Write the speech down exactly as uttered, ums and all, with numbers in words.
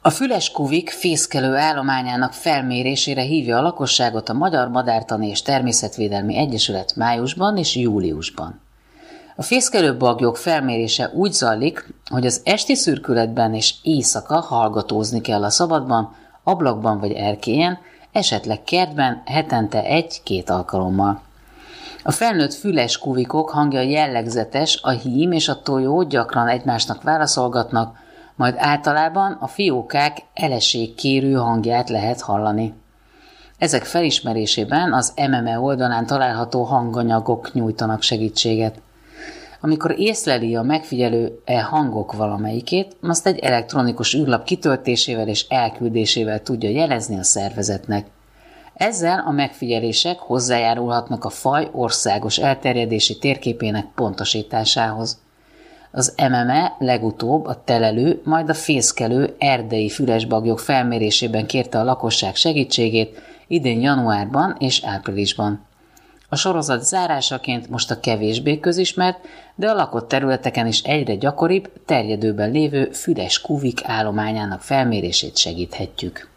A füles kuvik fészkelő állományának felmérésére hívja a lakosságot a Magyar Madártani és Természetvédelmi Egyesület májusban és júliusban. A fészkelő baglyok felmérése úgy zajlik, hogy az esti szürkületben és éjszaka hallgatózni kell a szabadban, ablakban vagy erkélyen, esetleg kertben hetente egy-két alkalommal. A felnőtt füles kuvikok hangja jellegzetes, a hím és a tojó gyakran egymásnak válaszolgatnak, majd általában a fiókák eleségkérő hangját lehet hallani. Ezek felismerésében az em em e oldalán található hanganyagok nyújtanak segítséget. Amikor észleli a megfigyelő e hangok valamelyikét, azt egy elektronikus űrlap kitöltésével és elküldésével tudja jelezni a szervezetnek. Ezzel a megfigyelések hozzájárulhatnak a faj országos elterjedési térképének pontosításához. Az em em e legutóbb a telelő, majd a fészkelő erdei fülesbagyok felmérésében kérte a lakosság segítségét idén januárban és áprilisban. A sorozat zárásaként most a kevésbé közismert, de a lakott területeken is egyre gyakoribb, terjedőben lévő füles kuvik állományának felmérését segíthetjük.